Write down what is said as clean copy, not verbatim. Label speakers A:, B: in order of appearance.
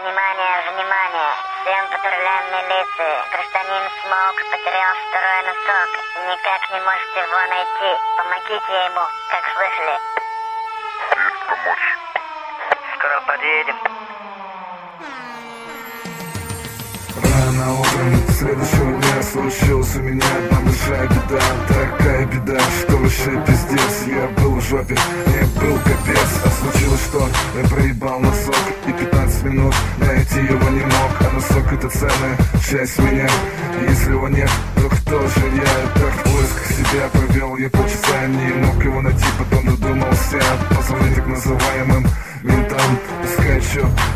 A: Внимание, внимание! Всем патрулям милиции. Гражданин Смоук потерял второй носок. Никак не можете его найти. Помогите ему, как слышали.
B: Есть помочь.
A: Скоро подъедем.
C: Рано утром следующего дня случилась у меня одна большая беда. Такая беда, что вообще пиздец. Я был в жопе, мне был капец. А случилось что? Я проебал носок и 15 минут найти его не мог. А носок это ценная часть меня. Если его нет, то кто же я? Так в поисках себя провел я полчаса. Не мог его найти, потом додумался позвонить так называемым ментам. Пускай чё